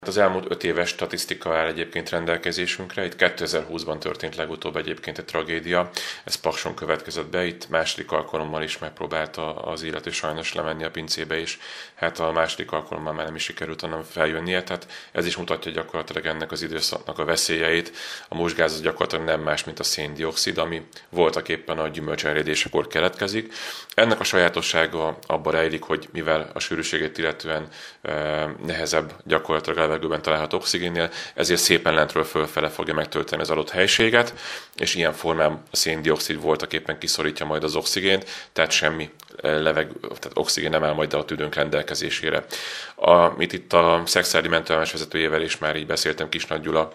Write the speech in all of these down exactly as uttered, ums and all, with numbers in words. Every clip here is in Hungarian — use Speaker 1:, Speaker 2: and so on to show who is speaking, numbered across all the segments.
Speaker 1: Az elmúlt öt éves statisztika áll egyébként rendelkezésünkre. Itt kétezer-húszban történt legutóbb egyébként egy tragédia. Ez Pakson következett be. Itt második alkalommal is megpróbálta az illető sajnos lemenni a pincébe, és hát a második alkalommal már nem is sikerült onnan feljönnie. Tehát ez is mutatja gyakorlatilag ennek az időszaknak a veszélyeit. A musgáz az gyakorlatilag nem más, mint a szén-dioxid, ami voltak éppen a gyümölcserjedésekor keletkezik. Ennek a sajátossága abban rejlik, hogy mivel a sűrűségét illetően eh, nehezebb gyakorlatilag levegőben található oxigénnél, ezért szépen lentről fölfele fogja megtölteni az adott helységet, és ilyen formán a szén-dioxid voltak éppen kiszorítja majd az oxigént, tehát semmi levegő, tehát oxigén nem áll majd a tüdőnk rendelkezésére. Amit itt a Szexárdi mentőállomás vezetőjével is már így beszéltem, Kisnagy Gyula,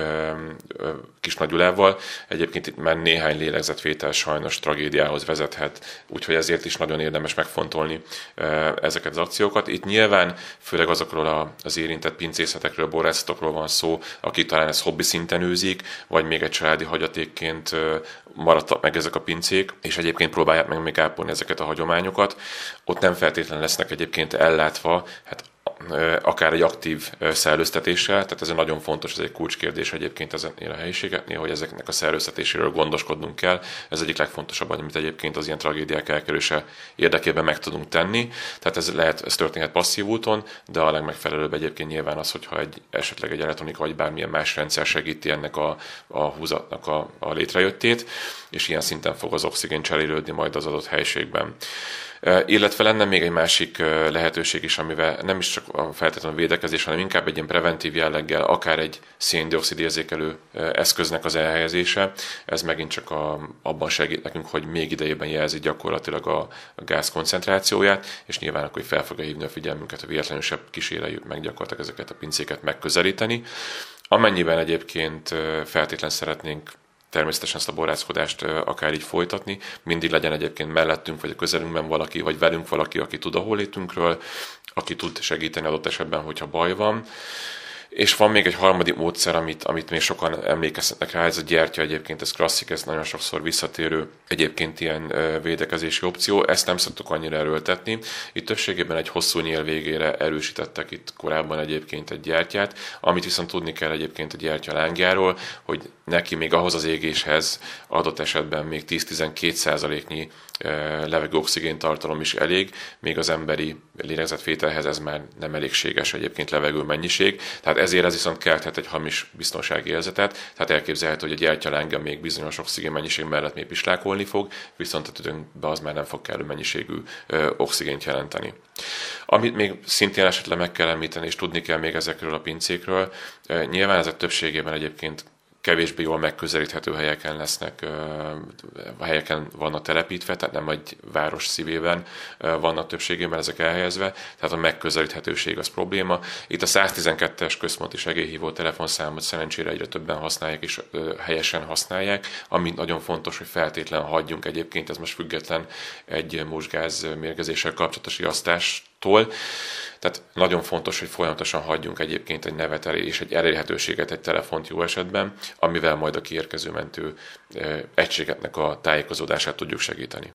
Speaker 1: Kisnagy Gyulával. Egyébként itt már néhány lélegzetvétel sajnos tragédiához vezethet, úgyhogy ezért is nagyon érdemes megfontolni ezeket az akciókat. Itt nyilván főleg azokról az érintett pincészetekről, borászatokról van szó, akik talán ezt hobbi szinten űzik, vagy még egy családi hagyatékként maradtak meg ezek a pincék, és egyébként próbálják meg még ápolni ezeket a hagyományokat. Ott nem feltétlenül lesznek egyébként ellátva, hát akár egy aktív szellőztetéssel, tehát ez nagyon fontos, ez egy kulcskérdés egyébként ezeknél a helyiségeknél, hogy ezeknek a szellőztetéséről gondoskodnunk kell. Ez egyik legfontosabb, amit egyébként az ilyen tragédiák elkerülése érdekében meg tudunk tenni. Tehát ez lehet, ez történhet passzív úton, de a legmegfelelőbb egyébként nyilván az, hogyha egy, esetleg egy elektronika vagy bármilyen más rendszer segíti ennek a, a húzatnak a, a létrejöttét, és ilyen szinten fog az oxigén cserélődni majd az adott helyiségben. Illetve lenne még egy másik lehetőség is, amivel nem is csak a feltétlenül védekezés, hanem inkább egy ilyen preventív jelleggel, akár egy szén-dioxid érzékelő eszköznek az elhelyezése. Ez megint csak a, abban segít nekünk, hogy még idejében jelzi gyakorlatilag a, a gáz koncentrációját, és nyilván akkor fel fogja hívni a figyelmünket, hogy véletlenül sem kíséreljük meg gyakorlatilag ezeket a pincéket megközelíteni. Amennyiben egyébként feltétlen szeretnénk természetesen ezt a borászkodást akár így folytatni, mindig legyen egyébként mellettünk, vagy a közelünkben valaki, vagy velünk valaki, aki tud a hollétünkről, aki tud segíteni adott esetben, hogyha baj van. És van még egy harmadik módszer, amit, amit még sokan emlékeztetnek rá, ez a gyertya egyébként, ez klasszik, ez nagyon sokszor visszatérő egyébként ilyen védekezési opció, ezt nem szoktuk annyira erőltetni. Itt többségében egy hosszú nyél végére erősítettek itt korábban egyébként egy gyertyát, amit viszont tudni kell egyébként a gyertya lángjáról, hogy neki még ahhoz az égéshez adott esetben még tíz-tizenkét százaléknyi levegő oxigén tartalom is elég, még az emberi lélegzetvételhez ez már nem elégséges egyébként levegő mennyiség, tehát ezért ez viszont kelthet egy hamis biztonsági érzetet, tehát elképzelhető, hogy a gyertyalánga még bizonyos oxigén mennyiség mellett még pislákolni fog, viszont a tüdőnkbe az már nem fog kellő mennyiségű oxigént jelenteni. Amit még szintén esetleg meg kell említeni, és tudni kell még ezekről a pincékről, nyilván ezek többségében egyébként kevésbé jól megközelíthető helyeken lesznek, helyeken vannak telepítve, tehát nem egy város szívében vannak többségében ezek elhelyezve, tehát a megközelíthetőség az probléma. Itt a száztizenkettes központi segélyhívó telefonszámot szerencsére egyre többen használják és helyesen használják, ami nagyon fontos, hogy feltétlen hagyjunk egyébként, ez most független egy musgáz mérgezéssel kapcsolatos riasztástól. Tehát nagyon fontos, hogy folyamatosan hagyjunk egyébként egy nevet és egy elérhetőséget, egy telefont jó esetben, amivel majd a kiérkező mentő egységeknek a tájékozódását tudjuk segíteni.